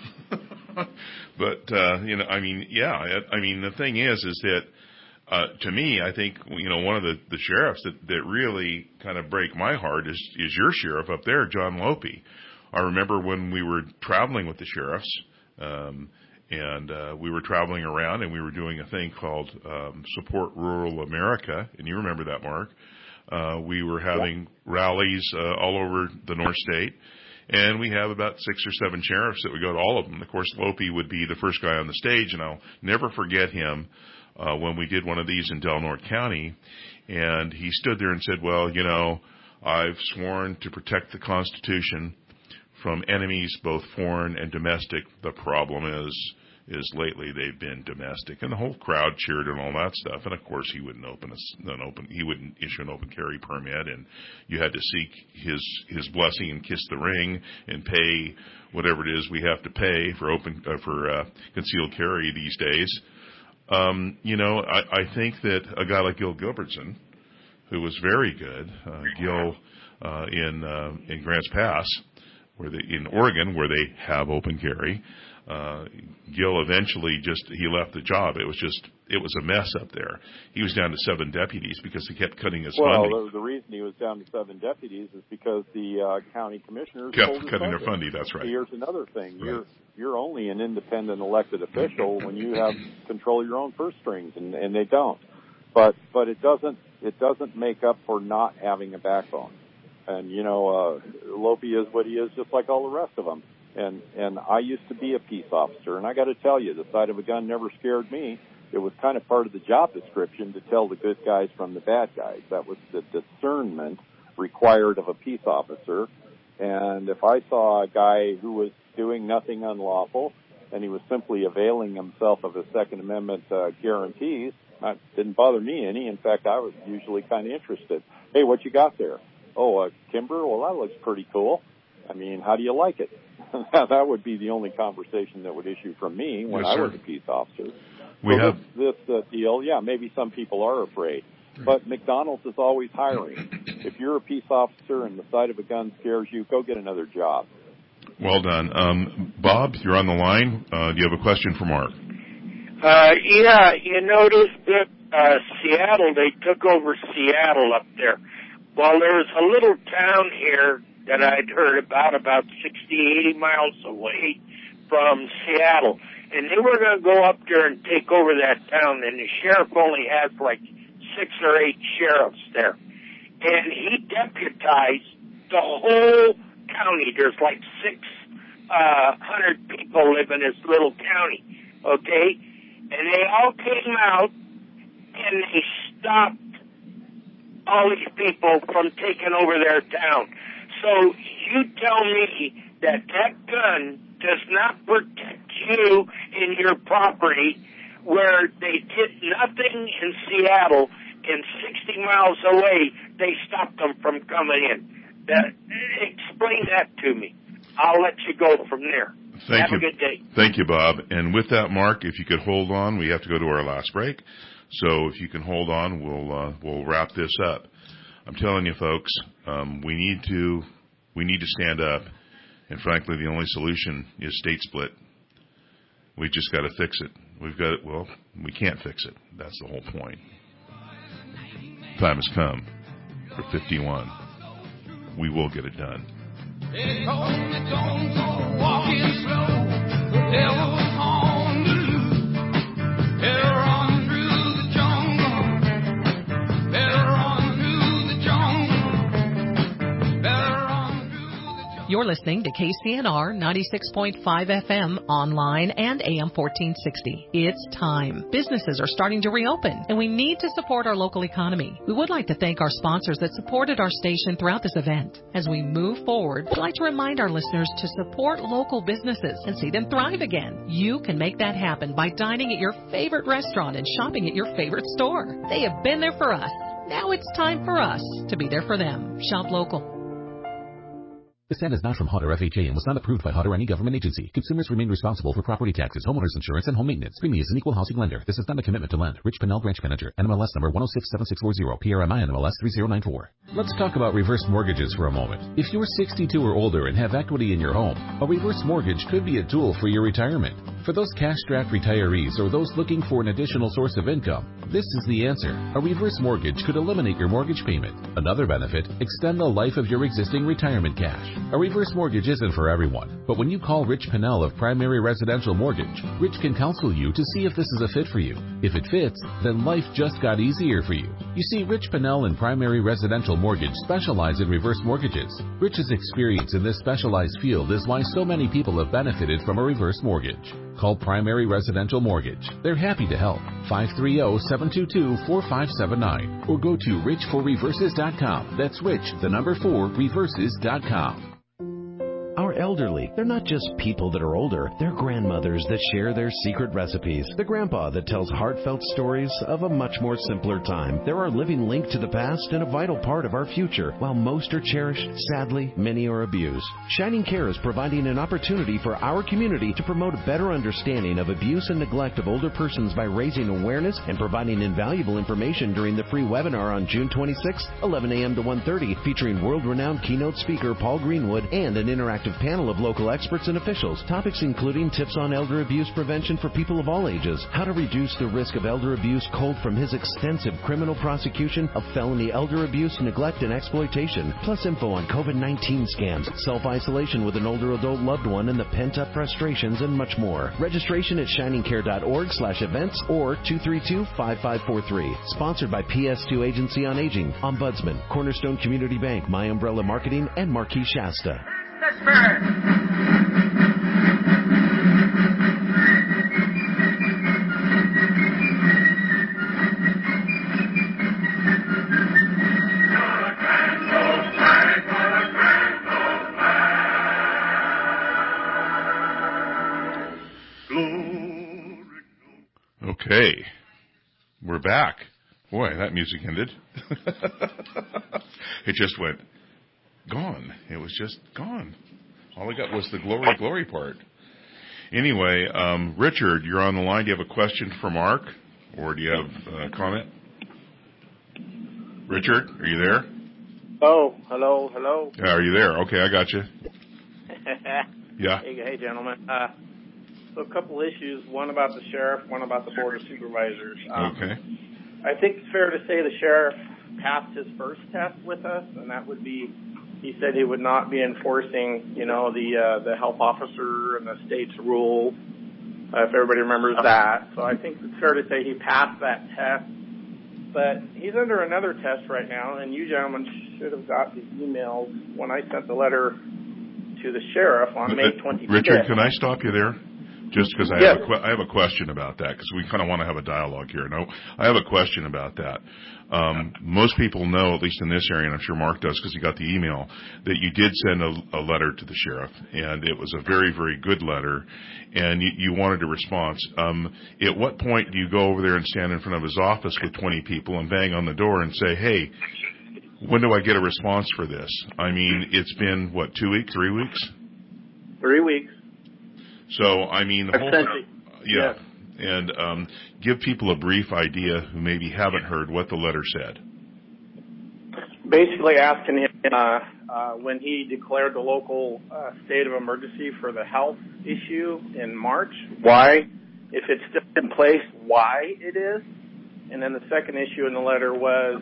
But, uh, you know, I mean, yeah, I, I mean, the thing is, is that, uh, to me, I think, you know, one of the, the sheriffs that, that really kind of break my heart is, is your sheriff up there, John Lope. I remember when we were traveling with the sheriffs, um, and, uh, we were traveling around and we were doing a thing called, um, Support Rural America. And you remember that, Mark. Uh, we were having yeah. rallies, uh, all over the North State. And we have about six or seven sheriffs that would go to all of them. Of course, Lope would be the first guy on the stage, and I'll never forget him uh, when we did one of these in Del Norte County. And he stood there and said, well, you know, I've sworn to protect the Constitution from enemies, both foreign and domestic. The problem is, is lately they've been domestic. And the whole crowd cheered and all that stuff. And, of course, he wouldn't open a, an open, he wouldn't issue an open carry permit. And you had to seek his, his blessing and kiss the ring and pay whatever it is we have to pay for open, uh, for, uh, concealed carry these days. Um, you know, I, I think that a guy like Gil Gilbertson, who was very good, uh, Gil, uh, in, uh, in Grants Pass, where they, in Oregon, where they have open carry, Uh, Gil eventually just, he left the job. It was just, it was a mess up there. He was down to seven deputies because he kept cutting his well, funding. Well, the reason he was down to seven deputies is because the uh, county commissioners kept cutting funding. their funding. That's right. Here's another thing. Right. You're, you're only an independent elected official when you have control of your own purse strings, and, and they don't. But, but it doesn't, it doesn't make up for not having a backbone. And, you know, uh, Lope is what he is, just like all the rest of them. And, and I used to be a peace officer, and I got to tell you, the sight of a gun never scared me. It was kind of part of the job description to tell the good guys from the bad guys. That was the discernment required of a peace officer. And if I saw a guy who was doing nothing unlawful and he was simply availing himself of his Second Amendment uh, guarantees, it didn't bother me any. In fact, I was usually kind of interested. Hey, what you got there? Oh, a Kimber? Well, that looks pretty cool. I mean, how do you like it? That would be the only conversation that would issue from me when yes, I sir. was a peace officer. We so have this, this uh, deal, yeah, maybe some people are afraid, but McDonald's is always hiring. If you're a peace officer and the sight of a gun scares you, go get another job. Well done. Um, Bob, you're on the line. Uh, do you have a question for Mark? Uh, yeah, you noticed that uh, Seattle, they took over Seattle up there. Well, there's a little town here that I'd heard about, about sixty, eighty miles away from Seattle. And they were going to go up there and take over that town, and the sheriff only has like six or eight sheriffs there. And he deputized the whole county. There's like six uh, hundred people live in this little county, okay? And they all came out and they stopped all these people from taking over their town. So you tell me that that gun does not protect you in your property, where they did nothing in Seattle, and sixty miles away they stopped them from coming in. That, explain that to me. I'll let you go from there. Thank Have you. a good day. Thank you, Bob. And with that, Mark, if you could hold on, we have to go to our last break. So if you can hold on, we'll uh, we'll wrap this up. I'm telling you, folks, um, we need to we need to stand up. And frankly, the only solution is state split. We've just got to fix it. We've got it. Well, we can't fix it. That's the whole point. Time has come for fifty-one. We will get it done. They told me don't go walking slow. The devil's on the loose. Better run through the jungle. Better run through the jungle. Better run through the jungle. You're listening to K C N R ninety-six point five F M online and A M fourteen sixty. It's time. Businesses are starting to reopen, and we need to support our local economy. We would like to thank our sponsors that supported our station throughout this event. As we move forward, we'd like to remind our listeners to support local businesses and see them thrive again. You can make that happen by dining at your favorite restaurant and shopping at your favorite store. They have been there for us. Now it's time for us to be there for them. Shop local. This ad is not from Hodder F H A and was not approved by Hodder or any government agency. Consumers remain responsible for property taxes, homeowners insurance, and home maintenance. Premium is an equal housing lender. This is not a commitment to lend. Rich Pennell Branch Manager. N M L S number one oh six seven six four zero. P R M I N M L S three zero nine four. Let's talk about reverse mortgages for a moment. If you're sixty-two or older and have equity in your home, a reverse mortgage could be a tool for your retirement. For those cash-strapped retirees or those looking for an additional source of income, this is the answer. A reverse mortgage could eliminate your mortgage payment. Another benefit, extend the life of your existing retirement cash. A reverse mortgage isn't for everyone, but when you call Rich Pennell of Primary Residential Mortgage, Rich can counsel you to see if this is a fit for you. If it fits, then life just got easier for you. You see, Rich Pennell and Primary Residential Mortgage specialize in reverse mortgages. Rich's experience in this specialized field is why so many people have benefited from a reverse mortgage. Call Primary Residential Mortgage. They're happy to help. five three zero, seven two two, four five seven nine or go to rich for reverses dot com. That's rich, the number four, reverses dot com. Our elderly, they're not just people that are older, they're grandmothers that share their secret recipes. The grandpa that tells heartfelt stories of a much more simpler time. They're our living link to the past and a vital part of our future. While most are cherished, sadly, many are abused. Shining Care is providing an opportunity for our community to promote a better understanding of abuse and neglect of older persons by raising awareness and providing invaluable information during the free webinar on June twenty-sixth, eleven a.m. to one thirty, featuring world-renowned keynote speaker Paul Greenwood and an interactive panel of local experts and officials. Topics including tips on elder abuse prevention for people of all ages, how to reduce the risk of elder abuse culled from his extensive criminal prosecution of felony elder abuse, neglect, and exploitation, plus info on COVID nineteen scams, self-isolation with an older adult loved one, and the pent-up frustrations, and much more. Registration at shining care dot org slash events or two three two, five five four three. Sponsored by P S two Agency on Aging, Ombudsman, Cornerstone Community Bank, My Umbrella Marketing, and Marquis Shasta. Okay, we're back. Boy, that music ended. It just went gone. It was just gone. All I got was the glory, glory part. Anyway, um, Richard, you're on the line. Do you have a question for Mark, or do you have a comment? Richard, are you there? Oh, hello, hello. Yeah, are you there? Okay, I got you. Yeah. Hey, hey, gentlemen. Uh, so a couple issues, one about the sheriff, one about the board of supervisors. Um, okay. I think it's fair to say the sheriff passed his first test with us, and that would be, he said he would not be enforcing, you know, the uh, the health officer and the state's rule, uh, if everybody remembers that. So I think it's fair to say he passed that test. But he's under another test right now, and you gentlemen should have got the emails when I sent the letter to the sheriff on May twenty-fifth. Richard, can I stop you there? Just because I, yes. have a, I have a question about that, because we kind of want to have a dialogue here. No, I have a question about that. Um, most people know, at least in this area, and I'm sure Mark does because he got the email, that you did send a, a letter to the sheriff, and it was a very, very good letter, and you, you wanted a response. Um, at what point do you go over there and stand in front of his office with twenty people and bang on the door and say, hey, when do I get a response for this? I mean, it's been, what, two weeks, three weeks? Three weeks. So, I mean, the whole Essentially, yeah. yes. And um, give people a brief idea who maybe haven't heard what the letter said. Basically asking him uh, uh, when he declared the local uh, state of emergency for the health issue in March, why, if it's still in place, why it is. And then the second issue in the letter was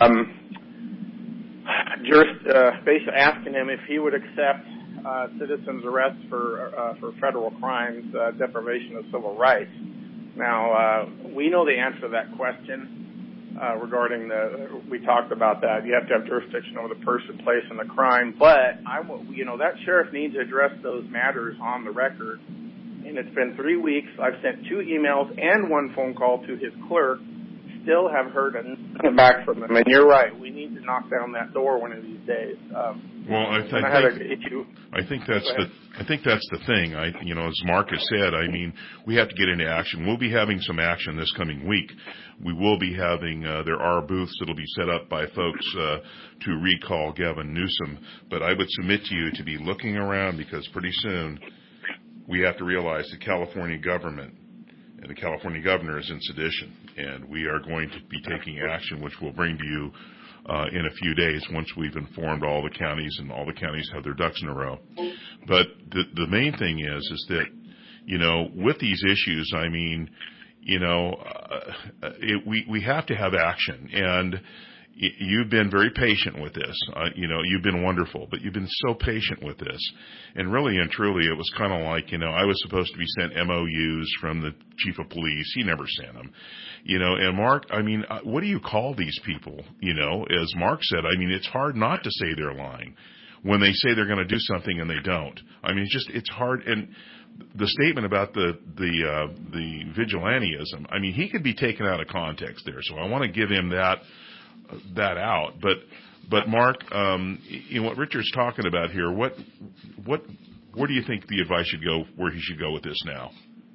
um, just uh, basically asking him if he would accept uh, citizens' arrests for uh, for federal crimes, uh, deprivation of civil rights. Now, uh, we know the answer to that question uh, regarding the, we talked about that. You have to have jurisdiction over the person, place, and the crime. But, I, you know, that sheriff needs to address those matters on the record. And it's been three weeks. I've sent two emails and one phone call to his clerk. Still have heard nothing back from them. And you're right. We need to knock down that door one of these days. Um, well, I, th- I, I, think, think, I think that's the I think that's the thing. I you know, as Mark has said, I mean, we have to get into action. We'll be having some action this coming week. We will be having uh, there are booths that'll be set up by folks uh, to recall Gavin Newsom. But I would submit to you to be looking around, because pretty soon we have to realize the California government and the California governor is in sedition, and we are going to be taking action, which we'll bring to you uh, in a few days once we've informed all the counties and all the counties have their ducks in a row. But the, the main thing is, is that, you know, with these issues, I mean, you know, uh, it, we, we have to have action, and you've been very patient with this. Uh, you know, you've been wonderful, but you've been so patient with this. And really and truly, it was kind of like, you know, I was supposed to be sent M O Us from the chief of police. He never sent them. You know, and Mark, I mean, what do you call these people? You know, as Mark said, I mean, it's hard not to say they're lying when they say they're going to do something and they don't. I mean, it's just, it's hard. And the statement about the, the, uh, the vigilantism, I mean, he could be taken out of context there. So I want to give him that, that out. But, but Mark, um, you know, what Richard's talking about here, what, what, where do you think the advice should go, where he should go with this now?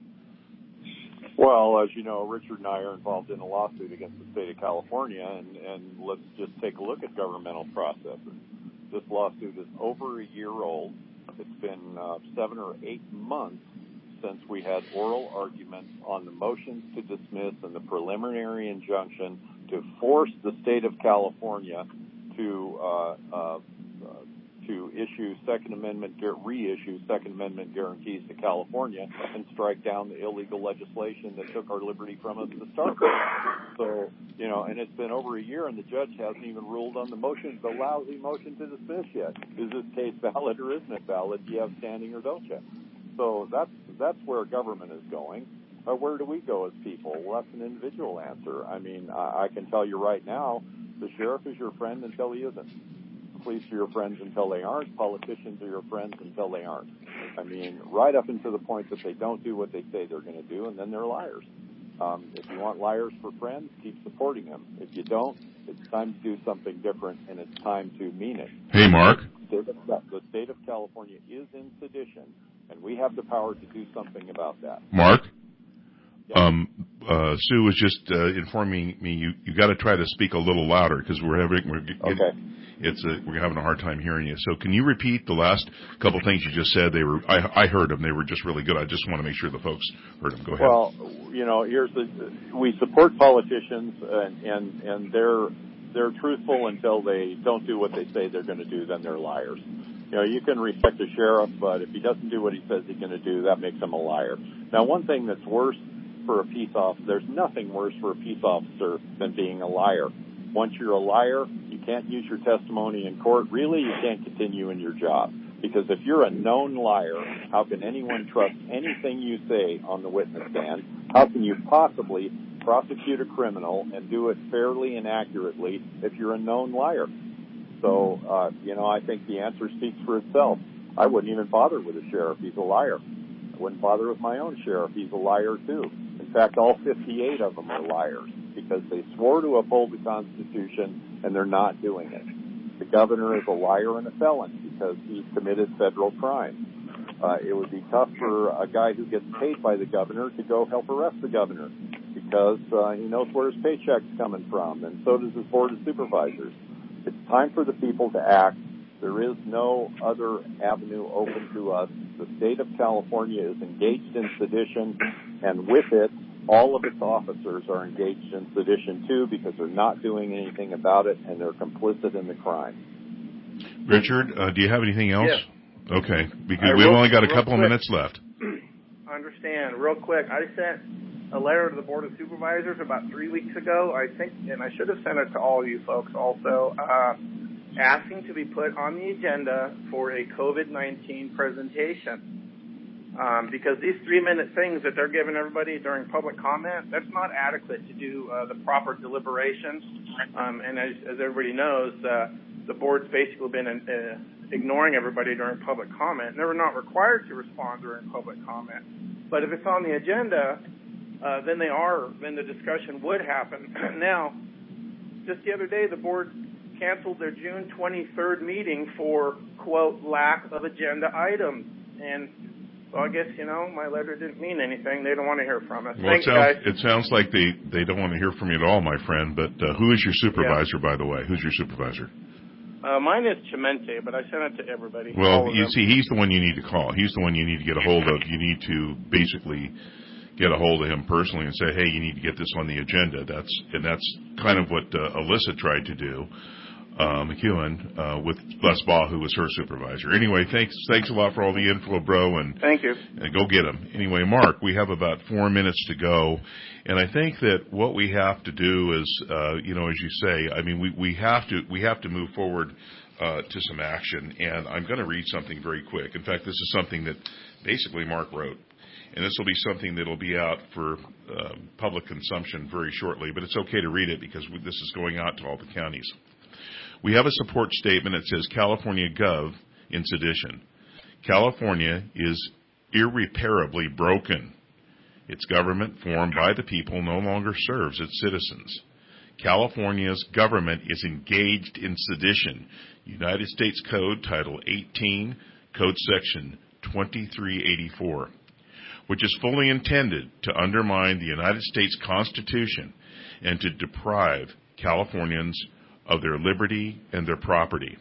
Well, as you know, Richard and I are involved in a lawsuit against the state of California, and, and let's just take a look at governmental processes. This lawsuit is over a year old. It's been uh, seven or eight months since we had oral arguments on the motions to dismiss and the preliminary injunction to force the state of California to uh, uh, to issue Second Amendment, reissue Second Amendment guarantees to California and strike down the illegal legislation that took our liberty from us to start with. So, you know, and it's been over a year, and the judge hasn't even ruled on the motion, the lousy motion to dismiss yet. Is this case valid or isn't it valid? Do you have standing or don't you? So that's that's where government is going. Uh, where do we go as people? Well, that's an individual answer. I mean, I, I can tell you right now, the sheriff is your friend until he isn't. Police are your friends until they aren't. Politicians are your friends until they aren't. I mean, right up until the point that they don't do what they say they're going to do, and then they're liars. Um, if you want liars for friends, keep supporting them. If you don't, it's time to do something different, and it's time to mean it. Hey, Mark. The state of, the state of California is in sedition, and we have the power to do something about that. Mark? Um, uh, Sue was just uh, informing me you, you got to try to speak a little louder because we're having we're getting, okay. It's a, we're having a hard time hearing you. So can you repeat the last couple things you just said? They were I, I heard them. They were just really good. I just want to make sure the folks heard them. Go ahead. Well, you know, here's the we support politicians and and, and they're they're truthful until they don't do what they say they're going to do. Then they're liars. You know, you can respect the sheriff, but if he doesn't do what he says he's going to do, that makes him a liar. Now, one thing that's worse for a peace officer, there's nothing worse for a peace officer than being a liar. Once you're a liar, you can't use your testimony in court. Really, you can't continue in your job. Because if you're a known liar, how can anyone trust anything you say on the witness stand? How can you possibly prosecute a criminal and do it fairly and accurately if you're a known liar. So, uh, you know, I think the answer speaks for itself. I wouldn't even bother with a sheriff. He's a liar. I wouldn't bother with my own sheriff. He's a liar, too. In fact, all fifty-eight of them are liars because they swore to uphold the Constitution and they're not doing it. The governor is a liar and a felon because he's committed federal crime. Uh, it would be tough for a guy who gets paid by the governor to go help arrest the governor because uh, he knows where his paycheck's coming from, and so does his board of supervisors. It's time for the people to act. There is no other avenue open to us. The state of California is engaged in sedition, and with it, all of its officers are engaged in sedition too because they're not doing anything about it and they're complicit in the crime. Richard, uh, do you have anything else? Yes. Okay, because I we've wrote- only got a real couple of quick. minutes left. I understand. Real quick, I sent a letter to the Board of Supervisors about three weeks ago, I think, and I should have sent it to all you folks also, uh, asking to be put on the agenda for a COVID nineteen presentation. Um, because these three-minute things that they're giving everybody during public comment, that's not adequate to do uh, the proper deliberations. Um, and as, as everybody knows, uh, the board's basically been uh, ignoring everybody during public comment. They were not required to respond during public comment. But if it's on the agenda, uh, then they are, then the discussion would happen. Now, just the other day, the board canceled their June twenty-third meeting for, quote, lack of agenda items. And so I guess, you know, my letter didn't mean anything. They don't want to hear from us. Well, Thanks, it sounds, guys. it sounds like they, they don't want to hear from you at all, my friend, but uh, who is your supervisor, by the way? Who's your supervisor? Uh, mine is Chimente, but I sent it to everybody. all Well, of you them. see, he's the one you need to call. He's the one you need to get a hold of. You need to basically get a hold of him personally and say, hey, you need to get this on the agenda. That's and that's kind of what uh, Alyssa tried to do, uh, McEwen, uh, with Les Baugh, who was her supervisor. Anyway, thanks thanks a lot for all the info, bro, and Thank you. and go get him. Anyway, Mark, we have about four minutes to go, and I think that what we have to do is, uh, you know, as you say, I mean, we, we have to we have to move forward uh, to some action, and I'm going to read something very quick. In fact, this is something that basically Mark wrote, and this will be something that will be out for uh, public consumption very shortly, but it's okay to read it because we, this is going out to all the counties. We have a support statement that says California Gov in sedition. California is irreparably broken. Its government, formed by the people, no longer serves its citizens. California's government is engaged in sedition. United States Code, Title eighteen, Code Section twenty-three eighty-four, which is fully intended to undermine the United States Constitution and to deprive Californians of their liberty and their property.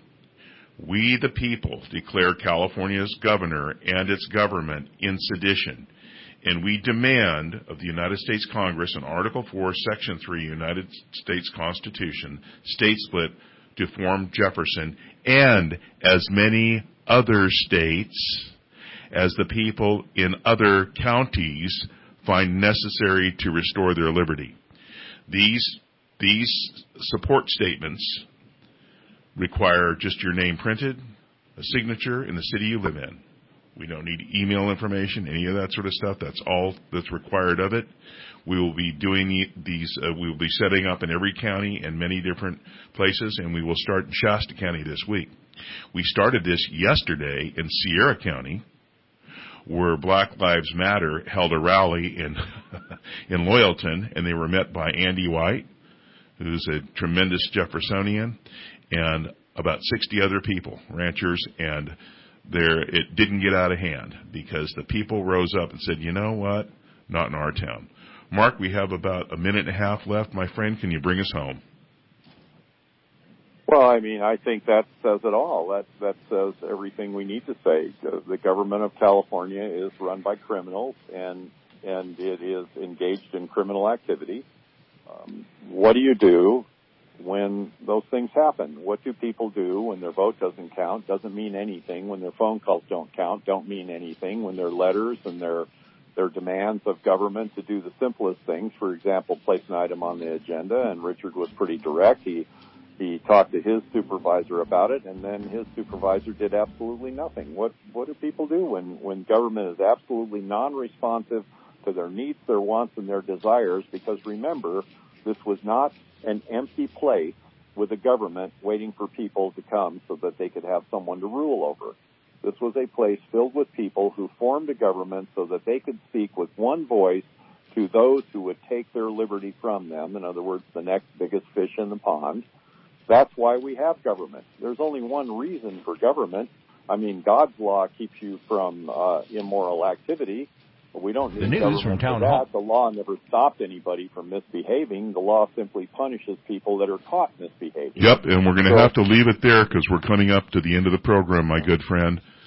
We, the people, declare California's governor and its government in sedition, and we demand of the United States Congress in Article four, Section three, United States Constitution, state split to form Jefferson and as many other states as the people in other counties find necessary to restore their liberty. These These support statements require just your name printed, a signature, in the city you live in. We don't need email information, any of that sort of stuff. That's all that's required of it. We will be doing these, uh, we will be setting up in every county and many different places, and we will start in Shasta County this week. We started this yesterday in Sierra County, where Black Lives Matter held a rally in in Loyalton, and they were met by Andy White, who's a tremendous Jeffersonian, and about sixty other people, ranchers, and there it didn't get out of hand because the people rose up and said, you know what, not in our town. Mark, we have about a minute and a half left. My friend, can you bring us home? Well, I mean, I think that says it all. That that says everything we need to say. The, the government of California is run by criminals, and and it is engaged in criminal activity. Um, what do you do when those things happen? What do people do when their vote doesn't count? Doesn't mean anything. When their phone calls don't count, don't mean anything. When their letters and their their demands of government to do the simplest things, for example, place an item on the agenda, and Richard was pretty direct. He he talked to his supervisor about it, and then his supervisor did absolutely nothing. What what do people do when, when government is absolutely non-responsive to their needs, their wants, and their desires, because remember, this was not an empty place with a government waiting for people to come so that they could have someone to rule over. This was a place filled with people who formed a government so that they could speak with one voice to those who would take their liberty from them. In other words, the next biggest fish in the pond. That's why we have government. There's only one reason for government. I mean, God's law keeps you from uh, immoral activity. But we don't need the news government from Town for that. Hall. The law never stopped anybody from misbehaving. The law simply punishes people that are caught misbehaving. Yep, and we're going to so, have to leave it there because we're coming up to the end of the program, my good friend.